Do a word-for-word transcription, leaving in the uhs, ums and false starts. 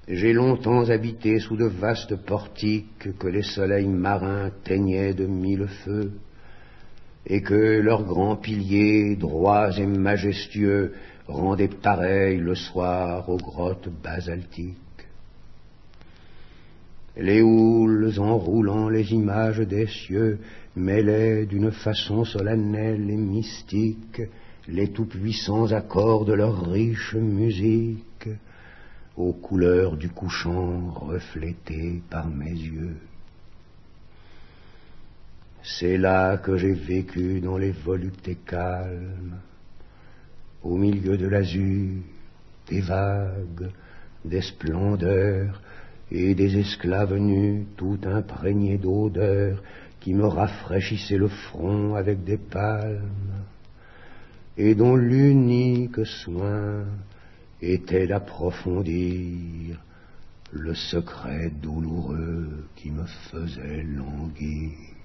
J'ai longtemps habité sous de vastes portiques que les soleils marins teignaient de mille feux, et que leurs grands piliers, droits et majestueux, rendaient pareil le soir aux grottes basaltiques. Les houles enroulant les images des cieux mêlaient d'une façon solennelle et mystique les tout-puissants accords de leur riche musique, aux couleurs du couchant reflétées par mes yeux. C'est là que j'ai vécu dans les voluptés calmes, au milieu de l'azur, des vagues, des splendeurs et des esclaves nus tout imprégnés d'odeurs qui me rafraîchissaient le front avec des palmes, et dont l'unique soin était d'approfondir le secret douloureux qui me faisait languir.